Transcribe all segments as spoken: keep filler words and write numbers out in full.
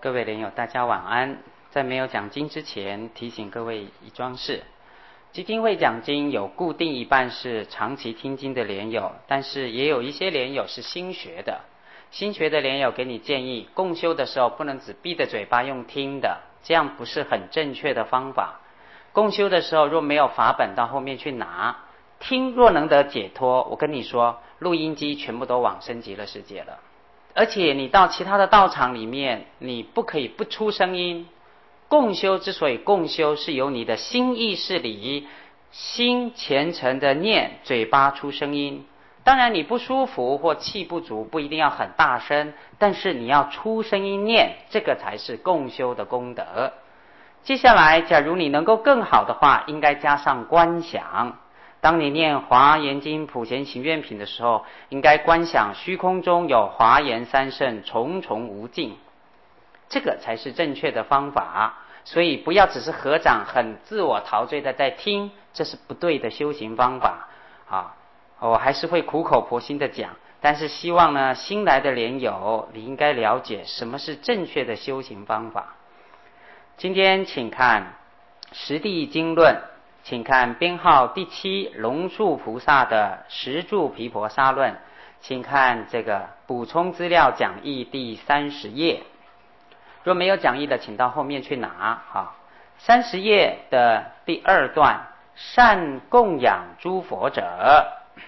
各位莲友，大家晚安。在没有讲经之前，提醒各位一桩事：基金会讲经有固定一半是长期听经的莲友，但是也有一些莲友是新学的。新学的莲友给你建议，共修的时候不能只闭着嘴巴用听的，这样不是很正确的方法。共修的时候若没有法本到后面去拿，听若能得解脱，我跟你说，录音机全部都往生极乐世界了。而且你到其他的道场里面，你不可以不出声音。共修之所以共修，是由你的心意识里，心虔诚的念，嘴巴出声音。当然你不舒服或气不足，不一定要很大声，但是你要出声音念，这个才是共修的功德。接下来，假如你能够更好的话，应该加上观想。当你念华严经普贤行愿品的时候，应该观想虚空中有华严三圣重重无尽，这个才是正确的方法。所以不要只是合掌很自我陶醉的在听，这是不对的修行方法啊！我还是会苦口婆心的讲，但是希望呢，新来的莲友你应该了解什么是正确的修行方法。今天请看十地经论，请看编号第七龙树菩萨的十住毗婆沙论，请看这个补充资料讲义第三十页。若没有讲义的，请到后面去拿哈。三十页的第二段，善供养诸佛者。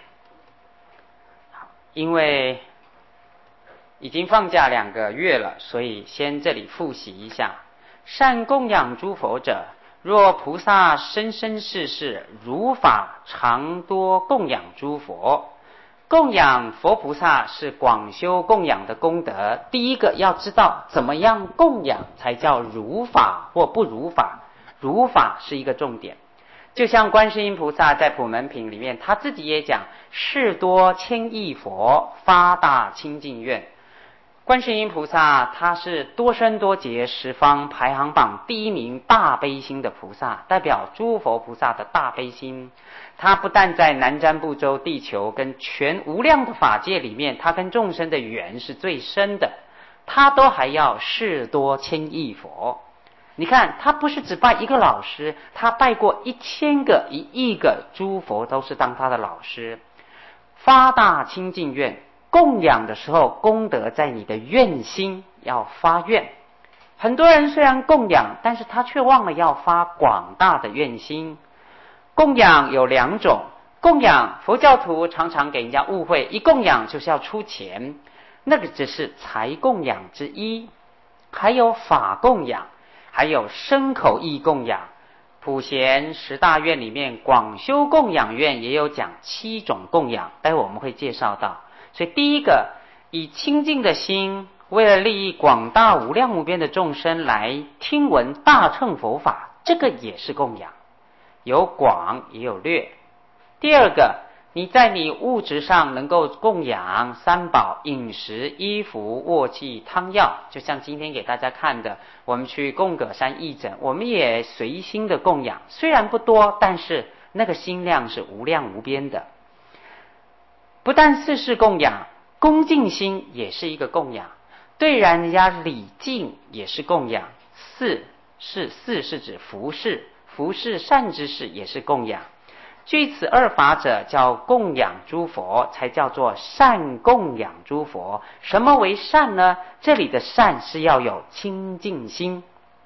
因为已经放假两个月了，所以先这里复习一下。善供养诸佛者，若菩萨生生世世如法常多供养诸佛。供养佛菩萨是广修供养的功德。第一个要知道怎么样供养才叫如法或不如法，如法是一个重点。就像观世音菩萨在普门品里面，他自己也讲，事多千亿佛发大清净愿。观世音菩萨他是多生多劫十方排行榜第一名大悲心的菩萨，代表诸佛菩萨的大悲心。他不但在南瞻部洲地球跟全无量的法界里面，他跟众生的缘是最深的，他都还要事多千亿佛。你看他不是只拜一个老师，他拜过一千个一亿个诸佛都是当他的老师。发大清净愿，供养的时候功德在你的愿心，要发愿。很多人虽然供养，但是他却忘了要发广大的愿心。供养有两种，供养佛教徒常常给人家误会，一供养就是要出钱，那个只是财供养之一。还有法供养，还有身口意供养。普贤十大愿里面广修供养愿也有讲七种供养，待会我们会介绍到。所以第一个，以清净的心，为了利益广大无量无边的众生来听闻大乘佛法，这个也是供养，有广也有略。第二个，你在你物质上能够供养三宝，饮食、衣服、卧具、汤药，就像今天给大家看的，我们去供葛山义诊，我们也随心的供养，虽然不多，但是那个心量是无量无边的。不但四事供养，恭敬心也是一个供养，对人家礼敬也是供养。四是四是指服侍，服侍善知识也是供养。据此二法者，叫供养诸佛，才叫做善供养诸佛。什么为善呢？这里的善是要有清净心，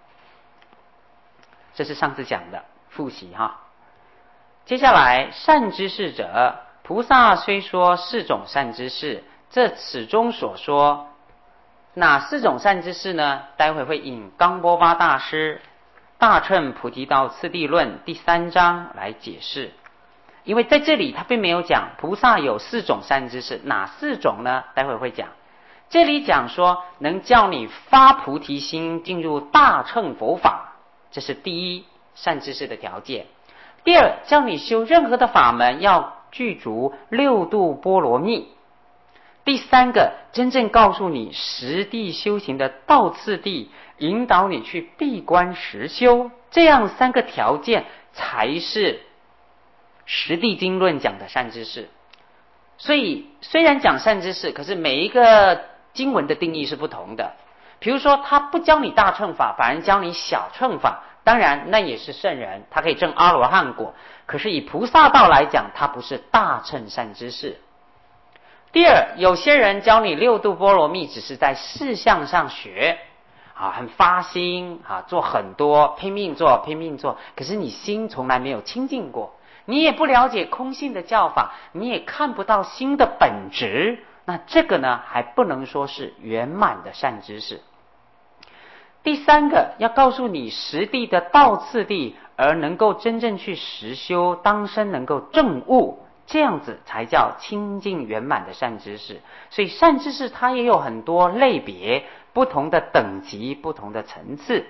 这是上次讲的，复习哈。接下来善知识者，菩萨虽说四种善知识，这此中所说哪四种善知识呢？待会会引冈波巴大师大乘菩提道次第论第三章来解释。因为在这里他并没有讲菩萨有四种善知识，哪四种呢？待会会讲。这里讲说能叫你发菩提心进入大乘佛法，这是第一善知识的条件。第二，叫你修任何的法门要具足六度波罗蜜。第三个，真正告诉你实地修行的道次第，引导你去闭关实修，这样三个条件才是十地经论讲的善知识。所以虽然讲善知识，可是每一个经文的定义是不同的。 比如说他不教你大乘法，反而教你小乘法，当然那也是圣人，他可以证阿罗汉果，可是以菩萨道来讲，他不是大乘善知识。第二，有些人教你六度波罗蜜，只是在事项上学啊，很发心啊，做很多，拼命做拼命做，可是你心从来没有清净过，你也不了解空性的教法，你也看不到心的本质，那这个呢还不能说是圆满的善知识。第三个，要告诉你实地的道次第，而能够真正去实修，当身能够证悟，这样子才叫清净圆满的善知识。所以善知识它也有很多类别，不同的等级，不同的层次。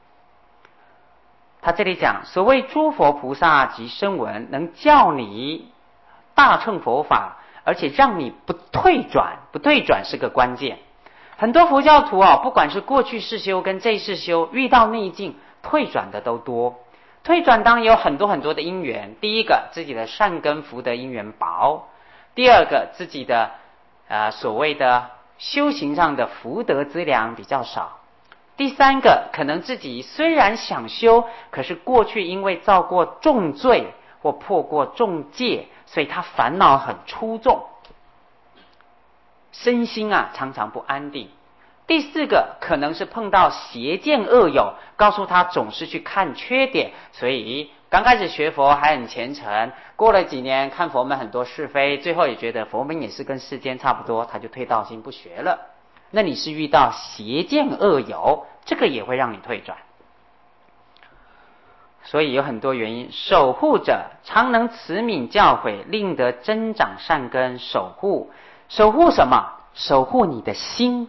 他这里讲，所谓诸佛菩萨及声闻，能教你大乘佛法，而且让你不退转，不退转是个关键。很多佛教徒哦，不管是过去世修跟这一世修，遇到逆境退转的都多。退转当然有很多很多的因缘，第一个自己的善根福德因缘薄，第二个自己的呃所谓的修行上的福德资粮比较少，第三个可能自己虽然想修，可是过去因为造过重罪或破过重戒，所以他烦恼很出众，身心啊常常不安定。第四个可能是碰到邪见恶友，告诉他总是去看缺点，所以刚开始学佛还很虔诚，过了几年看佛门很多是非，最后也觉得佛门也是跟世间差不多，他就退道心不学了。那你是遇到邪见恶友，这个也会让你退转。所以有很多原因，守护者常能慈悯教诲，令得增长善根。守护守护什么？守护你的心，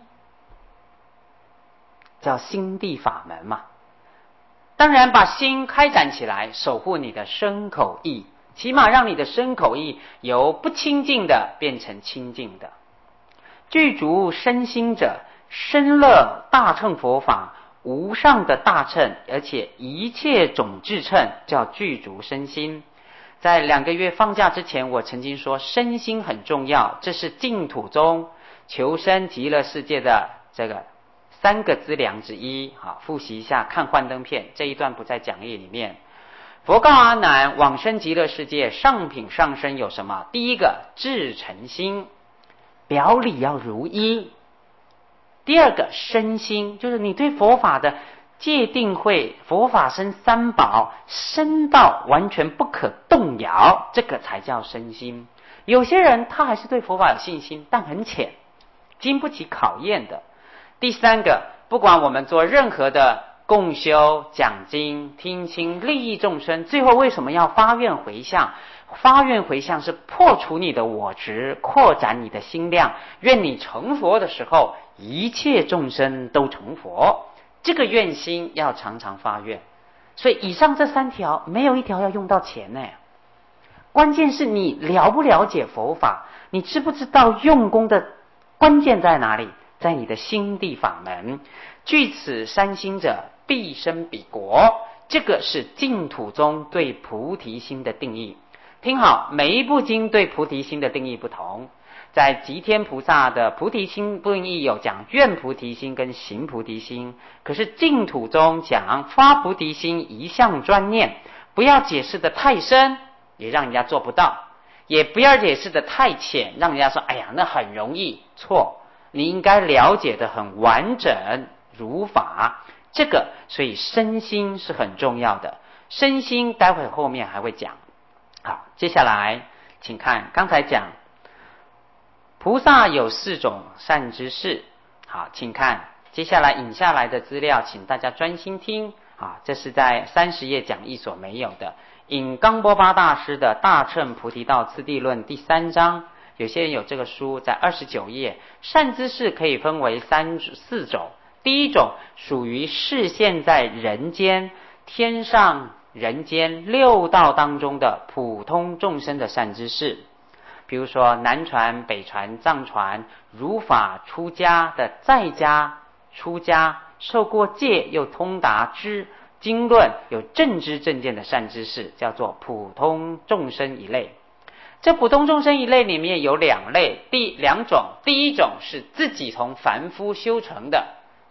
叫心地法门嘛。当然把心开展起来，守护你的身口意，起码让你的身口意由不清净的变成清净的。具足身心者，深乐大乘佛法，无上的大乘，而且一切种智乘，叫具足身心。在两个月放假之前，我曾经说身心很重要，这是净土中求生极乐世界的这个三个资粮之一。好，复习一下，看幻灯片这一段不在讲义里面。佛告阿难，往生极乐世界上品上生有什么？第一个至诚心，表里要如一。第二个身心，就是你对佛法的戒定慧，佛法生三宝，深到完全不可动摇，这个才叫身心。有些人他还是对佛法有信心，但很浅，经不起考验的。第三个，不管我们做任何的共修、讲经、听经，利益众生，最后为什么要发愿回向？发愿回向是破除你的我执，扩展你的心量，愿你成佛的时候，一切众生都成佛。这个愿心要常常发愿。所以以上这三条没有一条要用到钱呢，关键是你了不了解佛法，你知不知道用功的关键在哪里？在你的心地法门。具此三心者，必生彼国。这个是净土中对菩提心的定义。听好，每一部经对菩提心的定义不同。在吉天菩萨的菩提心定义有讲愿菩提心跟行菩提心，可是净土中讲发菩提心一向专念，不要解释的太深，也让人家做不到，也不要解释的太浅，让人家说哎呀那很容易。错，你应该了解的很完整如法。这个所以身心是很重要的，身心待会后面还会讲。好，接下来请看刚才讲菩萨有四种善知识。好，请看接下来引下来的资料，请大家专心听。啊，这是在三十页讲义所没有的，引冈波巴大师的《大乘菩提道次第论》第三章。有些人有这个书，在二十九页。善知识可以分为三四种。第一种属于示现在人间、天上、人间六道当中的普通众生的善知识。比如说南传、北传、藏传，如法出家的在家、出家受过戒又通达知经论，有正知正见的善知识，叫做普通众生一类。这普通众生一类里面有两类，第两种，第一种是自己从凡夫修成的，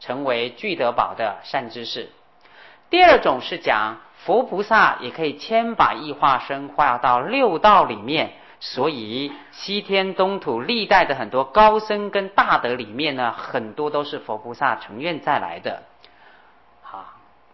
成为聚德宝的善知识。第二种是讲佛菩萨也可以千百亿化身化到六道里面，所以西天东土历代的很多高僧跟大德里面呢，很多都是佛菩萨成愿再来的。好，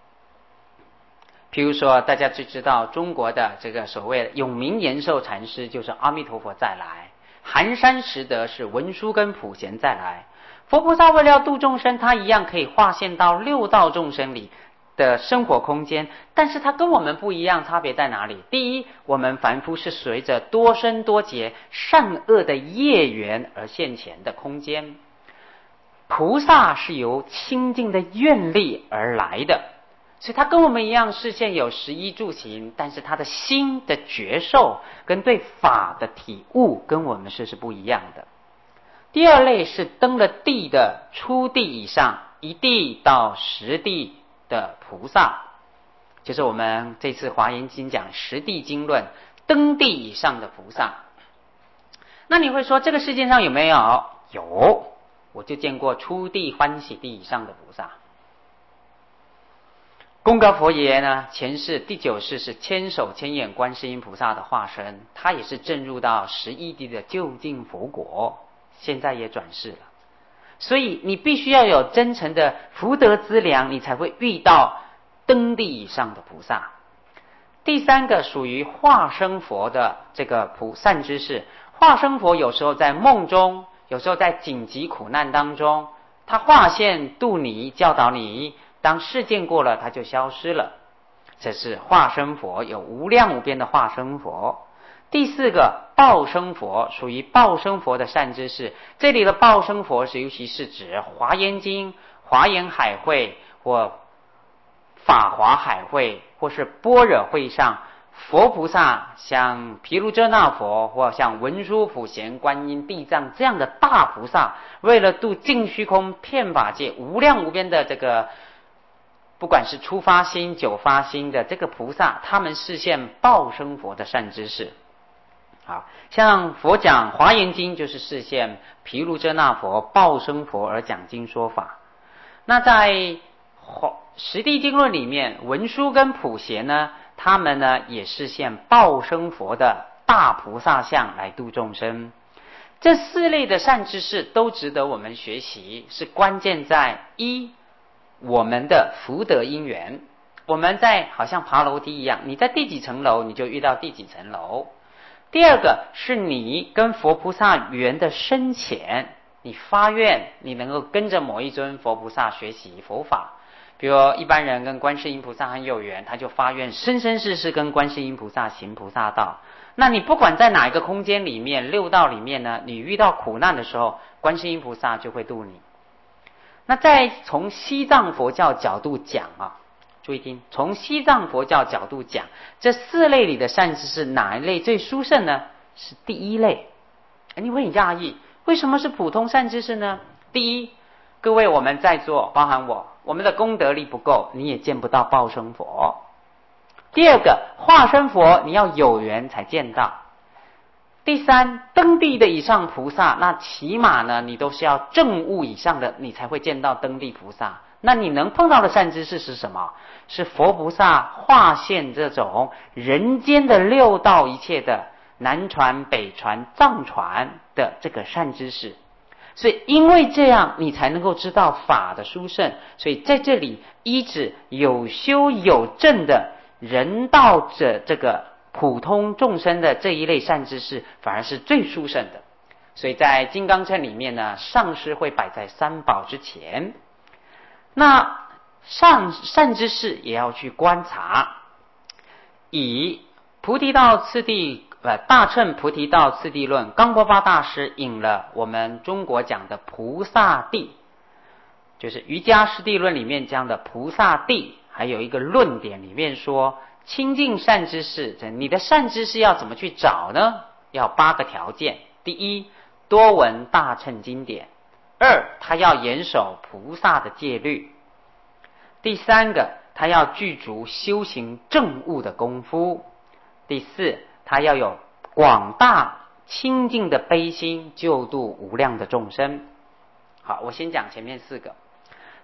譬如说大家最知道中国的这个所谓永明延寿禅师就是阿弥陀佛再来，寒山拾得是文殊跟普贤再来。佛菩萨为了要度众生，他一样可以化现到六道众生里的生活空间，但是它跟我们不一样，差别在哪里？第一，我们凡夫是随着多生多劫善恶的业缘而现前的空间，菩萨是由清净的愿力而来的，所以他跟我们一样视线有十一住行，但是他的心的觉受跟对法的体悟跟我们是是不一样的。第二类是登了地的初地以上，一地到十地的菩萨，就是我们这次华严经讲十地经论登地以上的菩萨。那你会说这个世界上有没有？有，我就见过初地欢喜地以上的菩萨。功高佛爷呢，前世第九世是千手千眼观世音菩萨的化身，他也是证入到十一地的究竟佛果，现在也转世了。所以你必须要有真诚的福德资粮，你才会遇到登地以上的菩萨。第三个属于化身佛的这个菩善知识，化身佛有时候在梦中，有时候在紧急苦难当中，他化现度你，教导你，当事件过了他就消失了，这是化身佛，有无量无边的化身佛。第四个报身佛，属于报身佛的善知识，这里的报身佛是尤其是指华严经、华严海会或法华海会或是般若会上佛菩萨，像毗卢遮那佛或像文殊普贤观音地藏这样的大菩萨，为了度尽虚空遍法界无量无边的这个不管是初发心久发心的这个菩萨，他们示现报身佛的善知识。好，像佛讲华严经就是示现毗卢遮那佛报身佛而讲经说法。那在十地经论里面，文殊跟普贤呢，他们呢也示现报身佛的大菩萨相来度众生。这四类的善知识都值得我们学习，是关键在一，我们的福德因缘。我们在好像爬楼梯一样，你在第几层楼你就遇到第几层楼。第二个是你跟佛菩萨缘的深浅，你发愿你能够跟着某一尊佛菩萨学习佛法。比如一般人跟观世音菩萨很有缘，他就发愿生生世世跟观世音菩萨行菩萨道。那你不管在哪一个空间里面，六道里面呢，你遇到苦难的时候，观世音菩萨就会度你。那再从西藏佛教角度讲啊，注意听，从西藏佛教角度讲，这四类里的善知识哪一类最殊胜呢？是第一类。你会很讶异，为什么是普通善知识呢？第一，各位我们在座，包含我，我们的功德力不够，你也见不到报身佛。第二个，化身佛你要有缘才见到。第三，登地的以上菩萨，那起码呢，你都是要正悟以上的，你才会见到登地菩萨。那你能碰到的善知识是什么？是佛菩萨化现这种人间的六道一切的南传、北传、藏传的这个善知识。所以因为这样你才能够知道法的殊胜，所以在这里依止有修有证的人道者这个普通众生的这一类善知识反而是最殊胜的。所以在金刚乘里面呢，上师会摆在三宝之前。那善善知识也要去观察，以菩提道次第呃大乘菩提道次第论，冈波巴大师引了我们中国讲的菩萨地，就是瑜伽师地论里面讲的菩萨地，还有一个论点里面说，清净善知识，你的善知识要怎么去找呢？要八个条件。第一，多闻大乘经典。二，他要严守菩萨的戒律。第三个，他要具足修行正悟的功夫。第四，他要有广大清净的悲心，救度无量的众生。好，我先讲前面四个。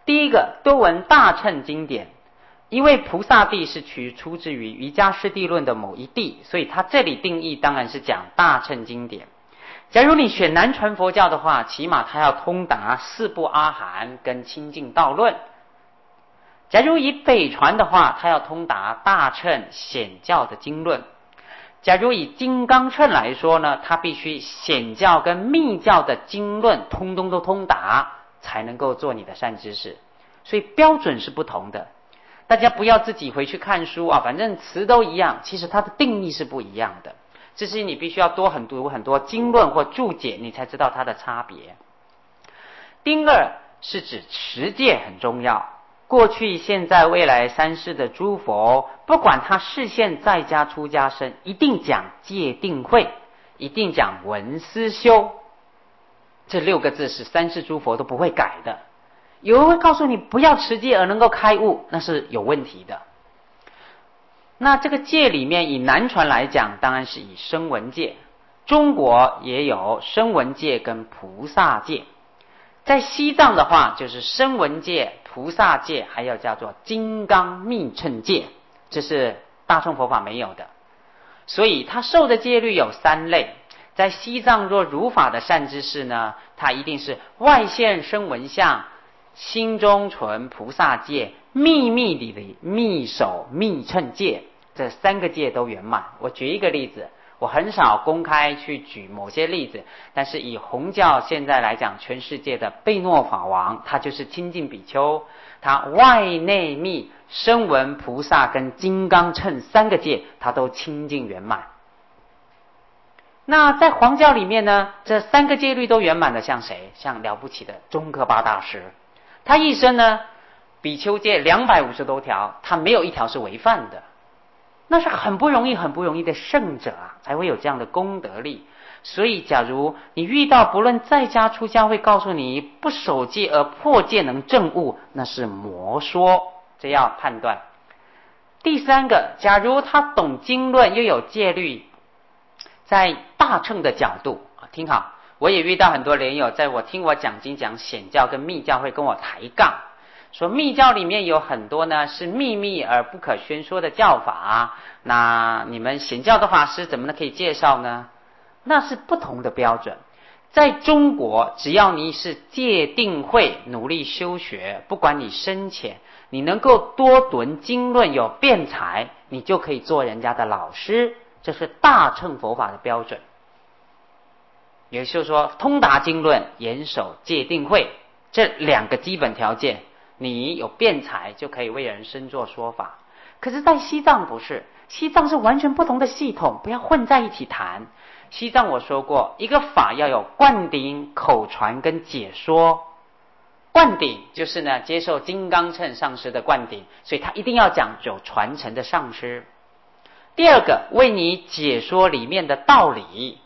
第一个，多闻大乘经典，因为菩萨地是取出自于瑜伽师地论的某一地，所以他这里定义当然是讲大乘经典。假如你选南传佛教的话，起码他要通达四部阿含跟清净道论。假如以北传的话，他要通达大乘显教的经论。假如以金刚乘来说呢，他必须显教跟密教的经论通通都通达，才能够做你的善知识。所以标准是不同的，大家不要自己回去看书啊，反正词都一样，其实它的定义是不一样的。这是你必须要多很多很多经论或注解，你才知道它的差别。第二是指持戒很重要，过去现在未来三世的诸佛，不管他示现在家出家身，一定讲戒定慧，一定讲闻思修，这六个字是三世诸佛都不会改的。有人会告诉你不要持戒而能够开悟，那是有问题的。那这个戒里面，以南传来讲，当然是以声闻戒。中国也有声闻戒跟菩萨戒。在西藏的话，就是声闻戒、菩萨戒，还有叫做金刚密乘戒，这是大乘佛法没有的。所以他受的戒律有三类。在西藏若如法的善知识呢，他一定是外现声闻相，心中存菩萨戒，秘密里的密守密乘戒，这三个戒都圆满。我举一个例子，我很少公开去举某些例子，但是以弘教现在来讲，全世界的贝诺法王，他就是清净比丘，他外内密声闻菩萨跟金刚乘三个戒，他都清净圆满。那在黄教里面呢，这三个戒律都圆满的，像谁？像了不起的宗喀巴大师，他一生呢，比丘戒两百五十多条，他没有一条是违犯的。那是很不容易很不容易的圣者啊，才会有这样的功德力。所以假如你遇到不论在家出家会告诉你不守戒而破戒能证悟，那是魔说，这要判断。第三个，假如他懂经论又有戒律，在大乘的角度，听好，我也遇到很多莲友，在我听我讲经讲显教跟密教会跟我抬杠，说密教里面有很多呢是秘密而不可宣说的教法，那你们显教的法师怎么能可以介绍呢？那是不同的标准。在中国，只要你是戒定慧，努力修学，不管你深浅，你能够多读经论有辩才，你就可以做人家的老师，这是大乘佛法的标准。也就是说，通达经论，严守戒定慧，这两个基本条件，你有辩才就可以为人生做说法。可是在西藏不是，西藏是完全不同的系统，不要混在一起谈。西藏我说过，一个法要有灌顶、口传跟解说。灌顶就是呢，接受金刚乘上师的灌顶，所以他一定要讲究传承的上师。第二个，为你解说里面的道理。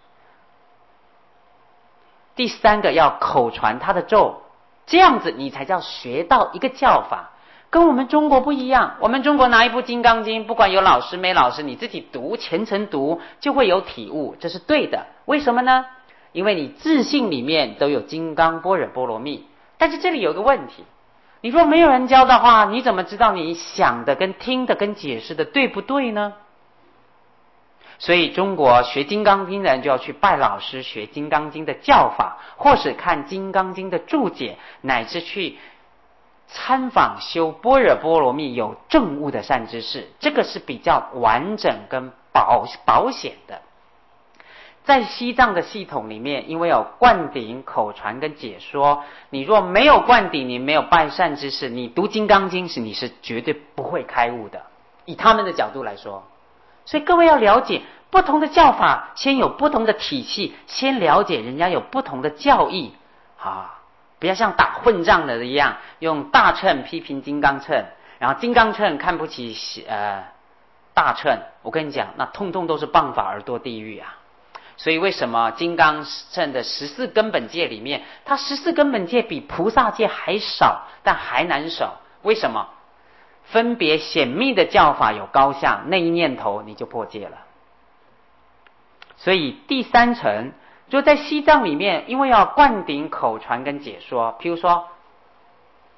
第三个，要口传他的咒，这样子你才叫学到一个教法。跟我们中国不一样，我们中国拿一部《金刚经》，不管有老师没老师，你自己读，虔诚读，就会有体悟，这是对的。为什么呢？因为你自信里面都有金刚般若波罗蜜。但是这里有个问题，你若没有人教的话，你怎么知道你想的跟听的跟解释的对不对呢？所以中国学金刚经的人就要去拜老师学金刚经的教法，或是看金刚经的注解，乃至去参访修般若波罗蜜有证悟的善知识，这个是比较完整跟保保险的。在西藏的系统里面，因为有灌顶、口传跟解说，你若没有灌顶，你没有拜善知识，你读金刚经时你是绝对不会开悟的，以他们的角度来说。所以各位要了解不同的教法，先有不同的体系，先了解人家有不同的教义啊，不要像打混仗的一样，用大乘批评金刚乘，然后金刚乘看不起呃大乘。我跟你讲，那通通都是谤法而堕地狱啊！所以为什么金刚乘的十四根本戒里面，它十四根本戒比菩萨戒还少，但还难守？为什么？分别显密的教法有高下，那一念头你就破戒了。所以第三层就在西藏里面，因为要灌顶、口传跟解说，譬如说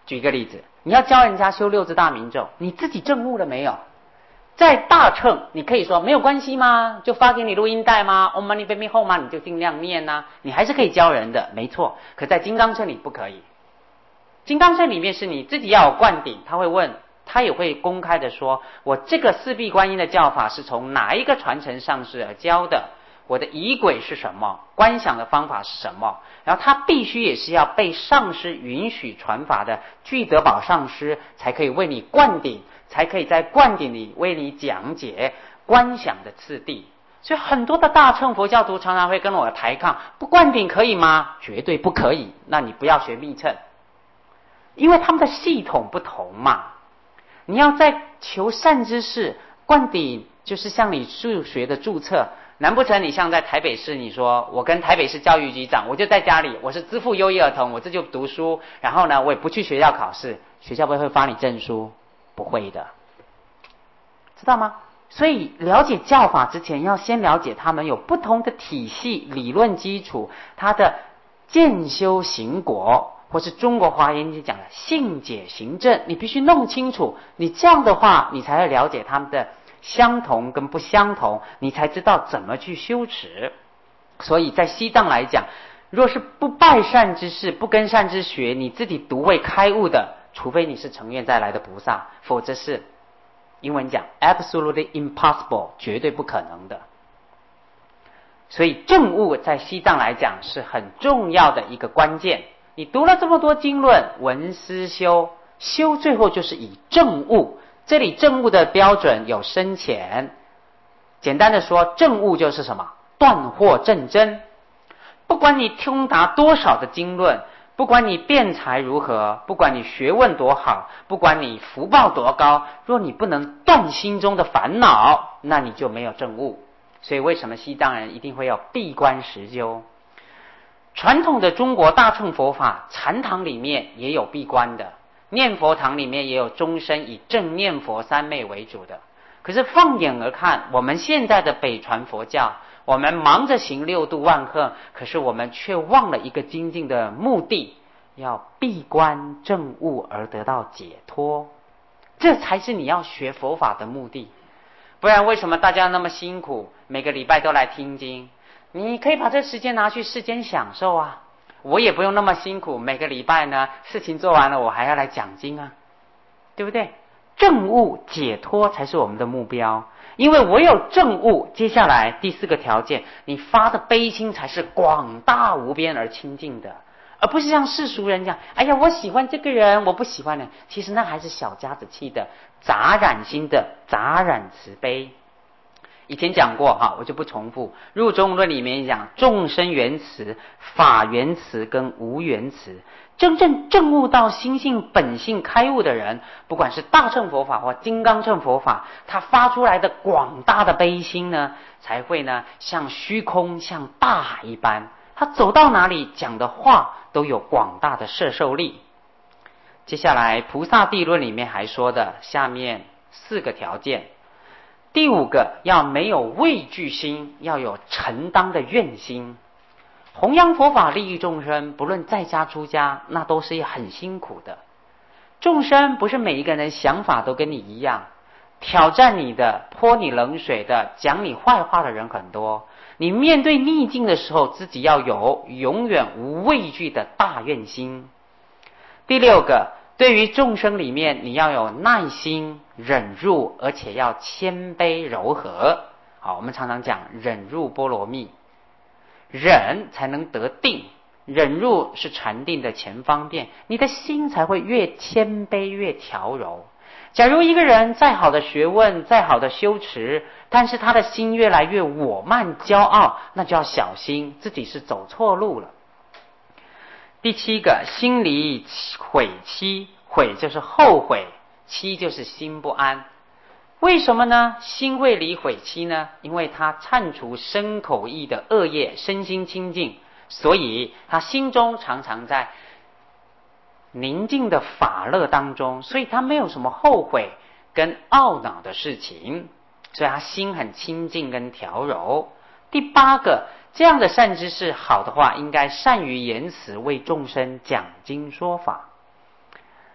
举一个例子，你要教人家修六字大明咒，你自己证悟了没有？在大乘，你可以说没有关系吗？就发给你录音带吗 ？Om Mani Padme Hum 吗？你就尽量念啊，你还是可以教人的，没错。可在金刚乘里不可以。金刚乘里面是你自己要有灌顶，他会问，他也会公开的说，我这个四臂观音的教法是从哪一个传承上师而教的？我的仪轨是什么？观想的方法是什么？然后他必须也是要被上师允许传法的具德宝上师，才可以为你灌顶，才可以在灌顶里为你讲解观想的次第。所以很多的大乘佛教徒常常会跟我抬杠，不灌顶可以吗？绝对不可以。那你不要学密乘，因为他们的系统不同嘛。你要在求善知识，灌顶就是像你数学的注册。难不成你像在台北市，你说我跟台北市教育局长，我就在家里，我是资赋优异儿童，我这就读书，然后呢，我也不去学校考试，学校不会发你证书？不会的，知道吗？所以了解教法之前，要先了解他们有不同的体系、理论基础，它的渐修行果，或是中国华严经讲的性解行证，你必须弄清楚。你这样的话，你才会了解他们的相同跟不相同，你才知道怎么去修持。所以在西藏来讲，若是不拜善之事，不跟善知学，你自己独会开悟的，除非你是成愿再来的菩萨，否则是英文讲 absolutely impossible， 绝对不可能的。所以证悟在西藏来讲是很重要的一个关键。你读了这么多经论，闻思修，修最后就是以证悟。这里证悟的标准有深浅，简单的说，证悟就是什么？断惑正真。不管你通达多少的经论，不管你辩才如何，不管你学问多好，不管你福报多高，若你不能断心中的烦恼，那你就没有证悟。所以为什么西藏人一定会要闭关实修？传统的中国大乘佛法，禅堂里面也有闭关的，念佛堂里面也有终身以正念佛三昧为主的。可是放眼而看，我们现在的北传佛教，我们忙着行六度万恒，可是我们却忘了一个精进的目的，要闭关证悟而得到解脱，这才是你要学佛法的目的。不然为什么大家那么辛苦，每个礼拜都来听经？你可以把这时间拿去世间享受啊，我也不用那么辛苦，每个礼拜呢事情做完了，我还要来讲经啊，对不对？证悟解脱才是我们的目标，因为唯有证悟，接下来第四个条件，你发的悲心才是广大无边而清净的，而不是像世俗人讲，哎呀，我喜欢这个人，我不喜欢人，其实那还是小家子气的杂染心的杂染慈悲。以前讲过哈，我就不重复。入中论里面讲众生缘慈、法缘慈跟无缘慈。真正证悟到心性本性开悟的人，不管是大乘佛法或金刚乘佛法，他发出来的广大的悲心呢，才会呢像虚空像大海一般，他走到哪里讲的话都有广大的摄受力。接下来菩萨地论里面还说的下面四个条件。第五个，要没有畏惧心，要有承担的愿心。弘扬佛法利益众生，不论在家出家，那都是很辛苦的。众生不是每一个人想法都跟你一样，挑战你的、泼你冷水的、讲你坏话的人很多。你面对逆境的时候，自己要有永远无畏惧的大愿心。第六个，对于众生里面，你要有耐心、忍辱，而且要谦卑柔和。好，我们常常讲忍辱波罗蜜，忍才能得定，忍辱是禅定的前方便，你的心才会越谦卑越调柔。假如一个人再好的学问，再好的修持，但是他的心越来越我慢骄傲，那就要小心自己是走错路了。第七个，心离悔戚，悔就是后悔，戚就是心不安。为什么呢？心会离悔戚呢？因为他忏除身口意的恶业，身心清净，所以他心中常常在宁静的法乐当中，所以他没有什么后悔跟懊恼的事情，所以他心很清净跟调柔。第八个，这样的善知识好的话，应该善于言辞为众生讲经说法。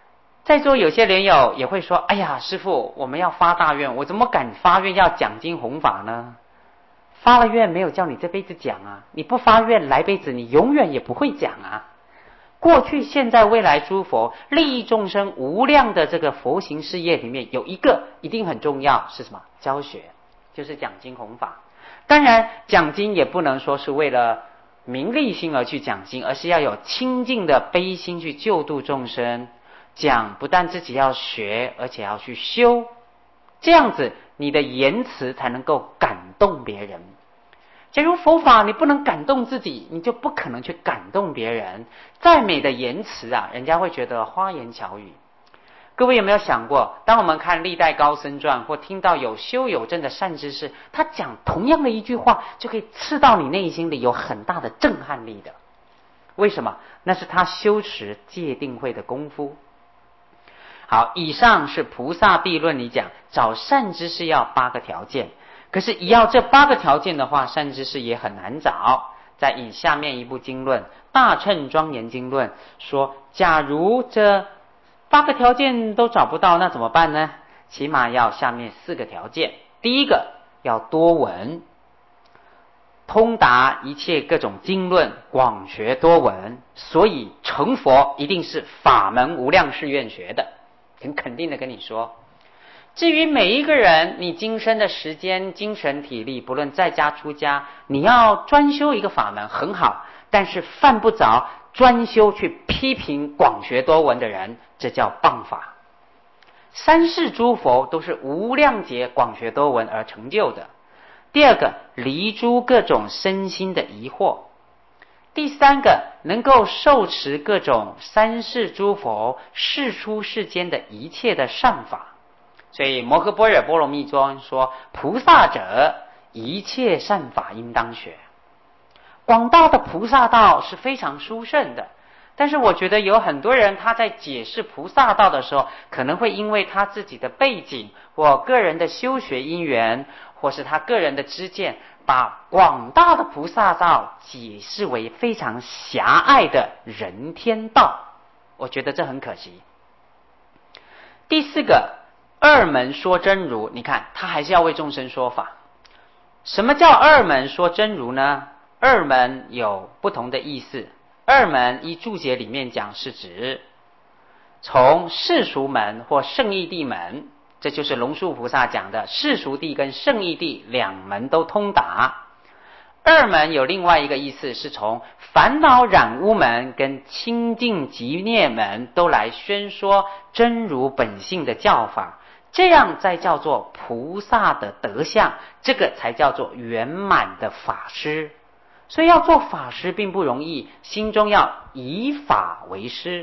在座有些莲友也会说，哎呀，师父，我们要发大愿，我怎么敢发愿要讲经弘法呢？发了愿没有叫你这辈子讲啊，你不发愿，来辈子你永远也不会讲啊。过去、现在、未来诸佛利益众生无量的这个佛行事业里面，有一个一定很重要，是什么？教学，就是讲经弘法。当然讲经也不能说是为了名利心而去讲经，而是要有清净的悲心去救度众生。讲不但自己要学，而且要去修，这样子你的言辞才能够感动别人。假如佛法你不能感动自己，你就不可能去感动别人。再美的言辞啊，人家会觉得花言巧语。各位有没有想过，当我们看历代高僧传，或听到有修有证的善知识，他讲同样的一句话，就可以刺到你内心里有很大的震撼力的。为什么？那是他修持戒定慧的功夫。好，以上是菩萨地论里讲找善知识要八个条件，可是要这八个条件的话，善知识也很难找。再以下面一部经论《大乘庄严经论》说，假如这八个条件都找不到，那怎么办呢？起码要下面四个条件。第一个要多闻，通达一切各种经论，广学多闻。所以成佛一定是法门无量誓愿学的，很肯定的跟你说。至于每一个人，你今生的时间、精神、体力，不论在家出家，你要专修一个法门很好，但是犯不着专修去批评广学多闻的人，这叫谤法。三世诸佛都是无量劫广学多闻而成就的。第二个，离诸各种身心的疑惑。第三个，能够受持各种三世诸佛世出世间的一切的善法。所以摩诃般若波罗蜜经说，菩萨者一切善法应当学。广大的菩萨道是非常殊胜的，但是我觉得有很多人他在解释菩萨道的时候，可能会因为他自己的背景或个人的修学因缘，或是他个人的知见，把广大的菩萨道解释为非常狭隘的人天道，我觉得这很可惜。第四个，二门说真如，你看他还是要为众生说法。什么叫二门说真如呢？二门有不同的意思。二门依注解里面讲是指从世俗门或圣义谛门，这就是龙树菩萨讲的世俗谛跟圣义谛两门都通达。二门有另外一个意思，是从烦恼染污门跟清净极灭门都来宣说真如本性的教法，这样再叫做菩萨的德相，这个才叫做圆满的法师。所以要做法师并不容易，心中要以法为师。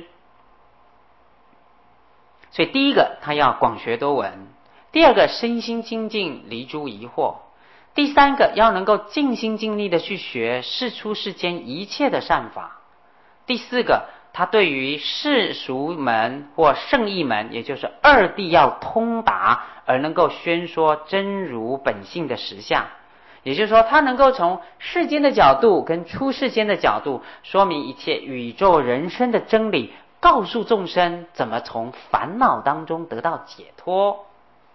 所以第一个他要广学多闻，第二个身心清净离诸疑惑，第三个要能够尽心尽力的去学世出世间一切的善法，第四个他对于世俗门或圣义门，也就是二谛要通达，而能够宣说真如本性的实相。也就是说，他能够从世间的角度跟出世间的角度说明一切宇宙人生的真理，告诉众生怎么从烦恼当中得到解脱。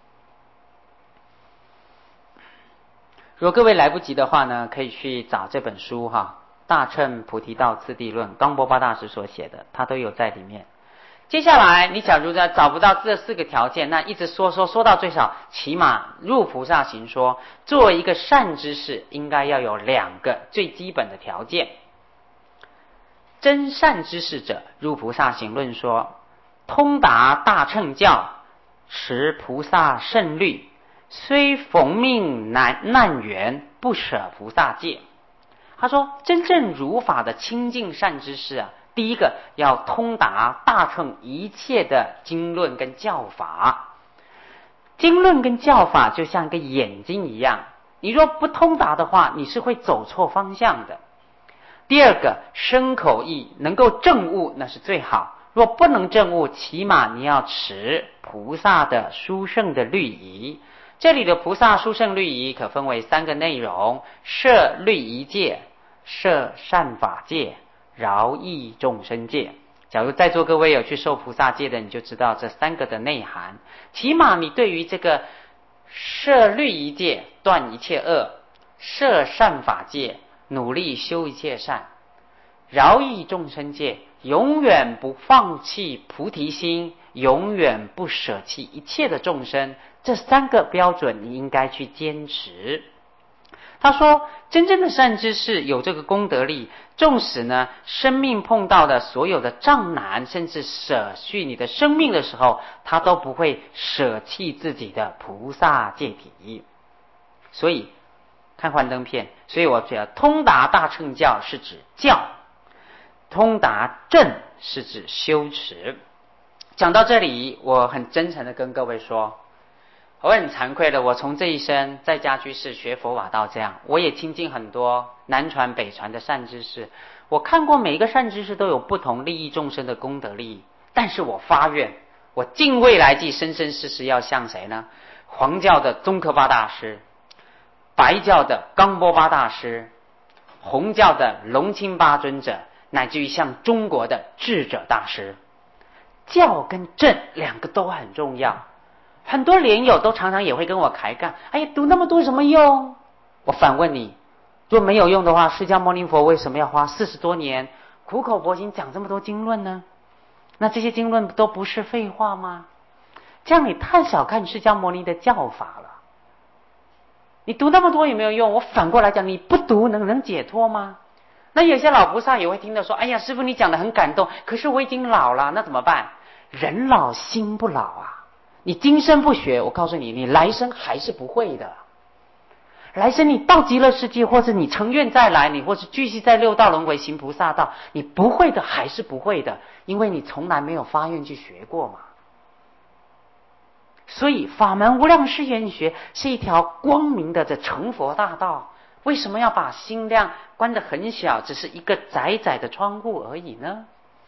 如果各位来不及的话呢，可以去找这本书哈，《大乘菩提道次第论》，冈波巴大师所写的，他都有在里面。接下来你假如找不到这四个条件，那一直说说说到最少起码入菩萨行说，作为一个善知识应该要有两个最基本的条件。真善知识者入菩萨行论说，通达大乘教，持菩萨圣律，虽逢命难难缘，不舍菩萨戒。他说真正如法的清净善知识啊，第一个要通达大乘一切的经论跟教法。经论跟教法就像一个眼睛一样，你若不通达的话，你是会走错方向的。第二个，身口意能够证悟，那是最好。若不能证悟，起码你要持菩萨的殊胜的律仪。这里的菩萨殊胜律仪可分为三个内容：摄律仪戒、摄善法戒、饶益众生戒。 假如在座各位有去受菩萨戒的，你就知道这三个的内涵。起码你对于这个摄律仪戒，断一切恶，摄善法戒，努力修一切善，饶益众生戒，永远不放弃菩提心，永远不舍弃一切的众生，这三个标准你应该去坚持。他说真正的善知识有这个功德力，纵使呢生命碰到的所有的障难，甚至舍去你的生命的时候，他都不会舍弃自己的菩萨戒体。所以看幻灯片，所以我觉得通达大乘教是指教，通达正是指修持。讲到这里，我很真诚的跟各位说，我很惭愧的，我从这一生在家居士学佛法到这样，我也亲近很多南传北传的善知识，我看过每一个善知识都有不同利益众生的功德利益，但是我发愿，我尽未来际生生世世要像谁呢？黄教的宗喀巴大师，白教的冈波巴大师，红教的龙钦巴尊者，乃至于像中国的智者大师。教跟正两个都很重要。很多莲友都常常也会跟我抬杠，哎呀，读那么多有什么用？我反问你，若没有用的话，释迦牟尼佛为什么要花四十多年苦口婆心讲这么多经论呢？那这些经论都不是废话吗？这样你太小看释迦牟尼的教法了。你读那么多有没有用？我反过来讲，你不读能能解脱吗？那有些老菩萨也会听到说，哎呀，师父你讲的很感动，可是我已经老了，那怎么办？人老心不老啊。你今生不学，我告诉你，你来生还是不会的。来生你到极乐世界，或者你成愿再来，你或是继续在六道轮回行菩萨道，你不会的还是不会的，因为你从来没有发愿去学过嘛。所以法门无量誓愿学是一条光明的这成佛大道。为什么要把心量关得很小，只是一个窄窄的窗户而已呢？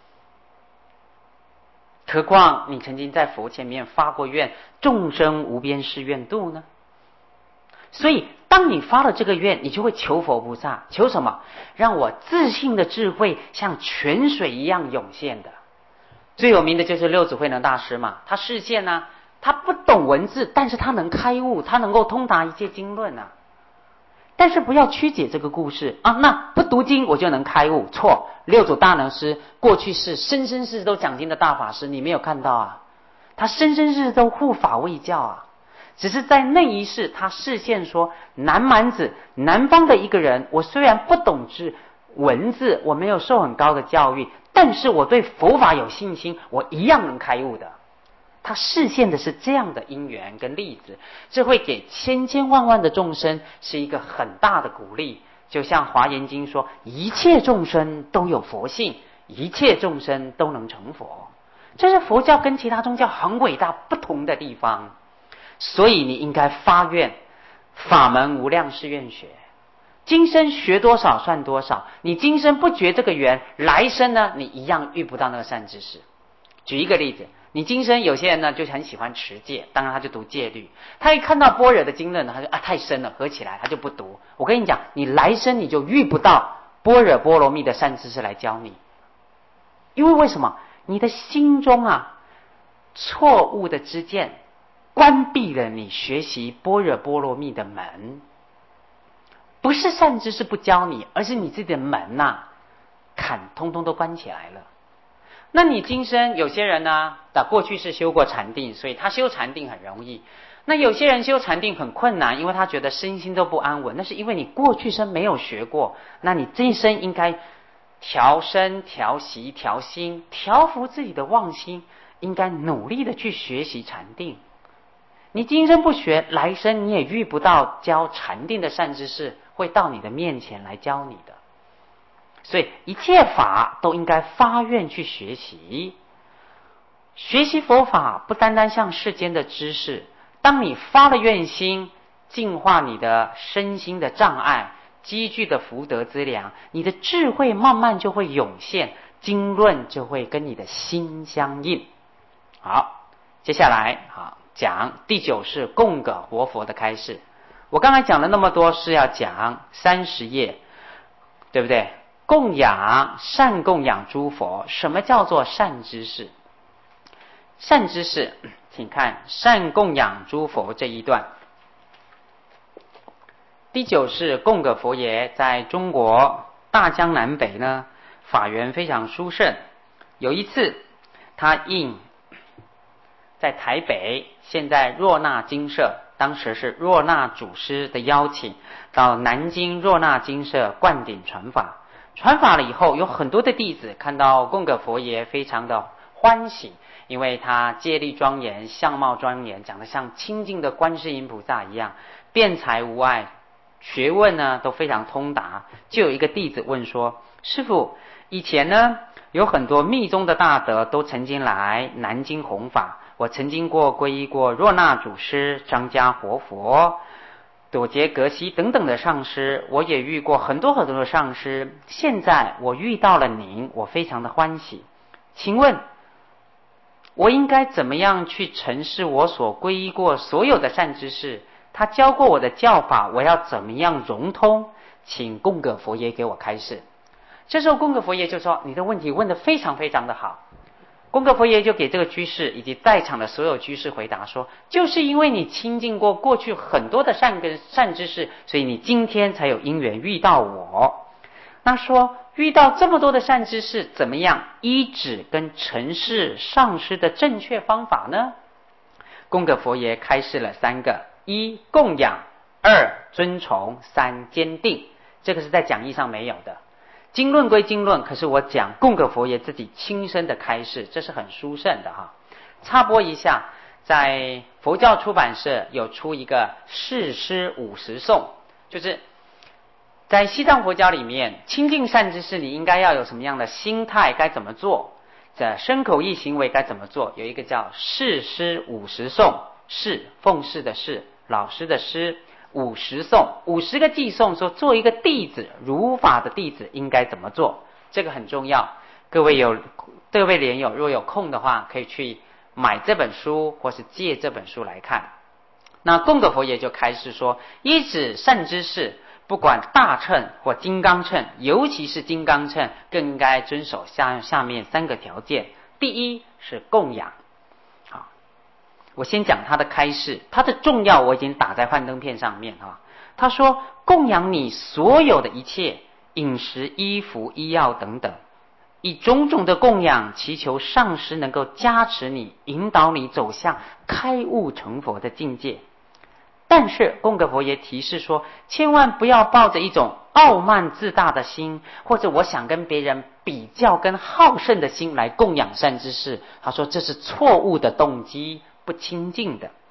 何况你曾经在佛前面发过愿，众生无边誓愿度呢？所以当你发了这个愿，你就会求佛菩萨，求什么？让我自信的智慧像泉水一样涌现的。最有名的就是六祖慧能大师嘛，他示现啊，他不懂文字，但是他能开悟，他能够通达一切经论啊。但是不要曲解这个故事啊，那不读经我就能开悟，错。六祖大能师过去是生生世世都讲经的大法师，你没有看到啊？他生生世世都护法卫教啊，只是在那一世他示现说，南蛮子南方的一个人，我虽然不懂字文字，我没有受很高的教育，但是我对佛法有信心，我一样能开悟的。他示现的是这样的因缘跟例子，这会给千千万万的众生是一个很大的鼓励。就像华严经说，一切众生都有佛性，一切众生都能成佛，这是佛教跟其他宗教很伟大不同的地方。所以你应该发愿，法门无量誓愿学，今生学多少算多少，你今生不觉这个缘，来生呢你一样遇不到那个善知识。举一个例子，你今生有些人呢就很喜欢持戒，当然他就读戒律，他一看到般若的经论，他就啊太深了，合起来他就不读。我跟你讲，你来生你就遇不到般若波罗蜜的善知识来教你，因为为什么？你的心中啊错误的知见关闭了你学习般若波罗蜜的门。不是善知识不教你，而是你自己的门呐、啊、坎通通都关起来了。那你今生有些人呢，的过去是修过禅定，所以他修禅定很容易。那有些人修禅定很困难，因为他觉得身心都不安稳，那是因为你过去生没有学过。那你这一生应该调身、调息、调心，调服自己的妄心，应该努力的去学习禅定。你今生不学，来生你也遇不到教禅定的善知识会到你的面前来教你的。所以一切法都应该发愿去学习。学习佛法不单单像世间的知识，当你发了愿心，净化你的身心的障碍，积聚的福德资粮，你的智慧慢慢就会涌现，经论就会跟你的心相应。好，接下来好讲第九是供葛活佛的开示。我刚才讲了那么多是要讲三十页，对不对？ 供养善供养诸佛。什么叫做善知识？善知识，请看善供养诸佛这一段。第九是供给佛爷在中国大江南北呢，法缘非常殊胜。有一次，他应在台北，现在若那精舍，当时是若那祖师的邀请，到南京若那精舍灌顶传法。传法了以后，有很多的弟子看到供给佛爷非常的欢喜，因为他戒律庄严，相貌庄严，长得像清净的观世音菩萨一样，辩才无碍，学问呢都非常通达。就有一个弟子问说：师父，以前呢有很多密宗的大德都曾经来南京弘法，我曾经过皈依过若那祖师、张家活佛、朵杰格西等等的上师，我也遇过很多很多的上师。现在我遇到了您，我非常的欢喜。请问我应该怎么样去陈释我所皈依过所有的善知识？他教过我的教法，我要怎么样融通？请供给佛爷给我开示。这时候供给佛爷就说：你的问题问得非常非常的好。供给佛爷就给这个居士以及在场的所有居士回答说：就是因为你亲近过过去很多的善根善知识，所以你今天才有因缘遇到我。那说遇到这么多的善知识，怎么样依止跟陈释上师的正确方法呢？供给佛爷开示了三个：一供养，二尊崇，三坚定。这个是在讲义上没有的。经论归经论，可是我讲供给佛爷自己亲身的开示，这是很殊胜的哈。插播一下，在佛教出版社有出一个释师五十颂，就是在西藏佛教里面，亲近善知识你应该要有什么样的心态，该怎么做，这身口意行为该怎么做，有一个叫释师五十颂，释奉事的释，老师的师，五十颂，五十个偈颂，说做一个弟子，如法的弟子应该怎么做，这个很重要。各位有各位莲友若有空的话，可以去买这本书或是借这本书来看。那供给佛爷就开示说，依止善知识，不管大乘或金刚乘，尤其是金刚乘，更应该遵守下下面三个条件。第一是供养。我先讲他的开示，他的重要我已经打在幻灯片上面哈。他说供养你所有的一切饮食、衣服、医药等等，以种种的供养，祈求上师能够加持你，引导你走向开悟成佛的境界。但是供给佛爷提示说，千万不要抱着一种傲慢自大的心，或者我想跟别人比较跟好胜的心来供养善知识。他说这是错误的动机，不清净的。